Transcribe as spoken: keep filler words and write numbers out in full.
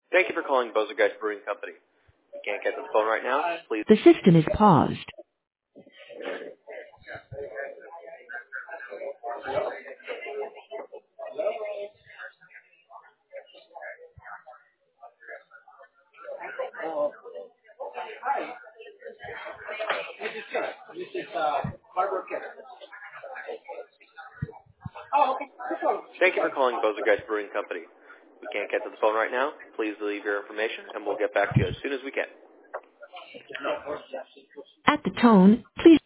Thank you for calling Bozegeist Brewing Company. If you can't get to the phone right now, please. The system is paused. Thank you for calling Bozegeist Brewing Company. If you can't get to the phone right now, please leave your information and we'll get back to you as soon as we can. At the tone, please